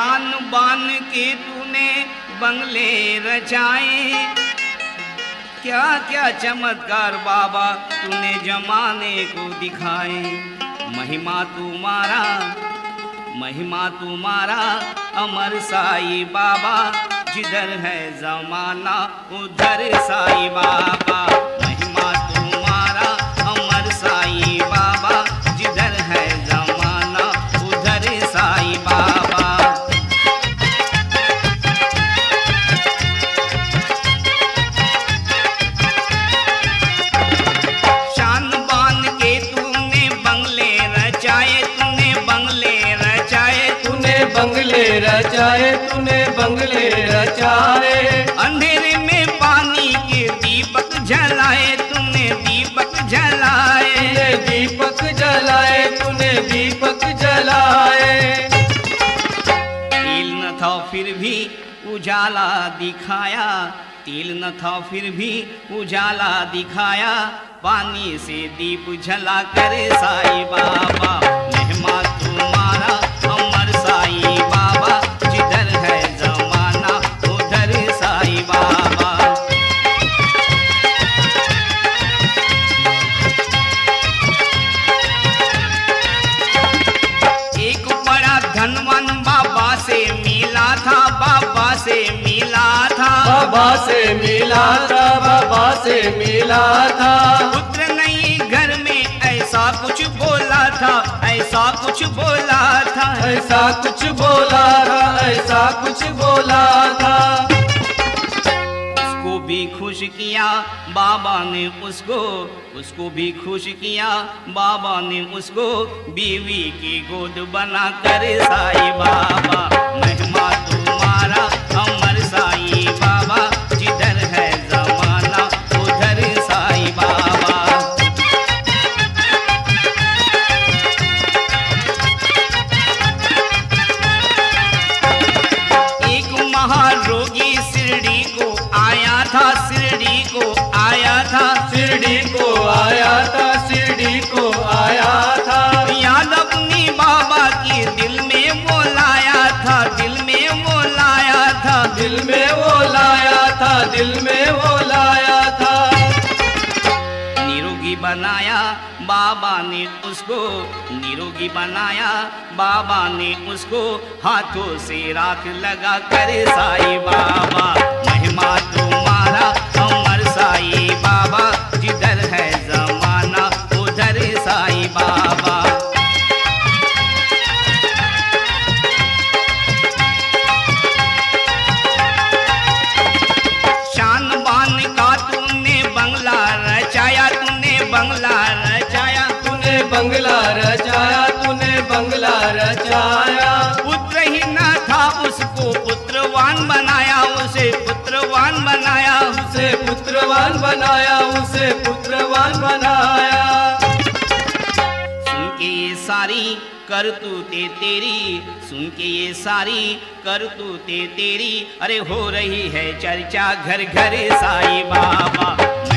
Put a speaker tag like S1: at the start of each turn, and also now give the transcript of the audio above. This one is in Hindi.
S1: शान बान के तूने बंगले रचाए, क्या क्या चमत्कार बाबा तूने जमाने को दिखाए। महिमा तुम्हारा अमर साईं बाबा, जिधर है जमाना उधर साईं बाबा। महिमा तुम्हारा अमर साईं बाबा, जिधर है जमाना उधर साईं बाबा। शान बान के तूने बंगले रचाए,
S2: तूने बंगले रचाए।
S1: अंधेरे में पानी के दीपक जलाए, तूने दीपक जलाए।
S2: तूने दीपक जलाए।
S1: तेल न था फिर भी उजाला दिखाया, तेल न था फिर भी उजाला दिखाया। पानी से दीप जला कर साईं बाबा। महिमा तुम्हारा अमर साईं बाबा, जिधर है जमाना उधर साईं बाबा। एक बड़ा धनवान बाबा से मिला था, बाबा से मिला था। पुत्र नहीं घर में ऐसा कुछ बोला था, ऐसा कुछ बोला था। उसको भी खुश किया बाबा ने, उसको भी खुश किया बाबा ने उसको, बीवी की गोद बना कर साईं बाबा। महिमा तुम्हारा अमर साईं बाबा, जिधर है जमाना उधर साईं बाबा। एक महारोगी शिरडी को आया था,
S2: शिरडी को आया था।
S1: याद अपनी बाबा की दिल में वो लाया था, निरोगी बनाया बाबा ने उसको, हाथों से राख लगा कर साईं बाबा। महिमा तुम्हारा अमर साईं बाबा, जिधर है जमाना उधर साईं बाबा। शान बान का तूने बंगला रचाया, पुत्र ही न था उसको पुत्रवान बनाया, उसे पुत्रवान बनाया। सुन के ये सारी करतूतें तेरी, अरे हो रही है चर्चा घर घर साईं बाबा।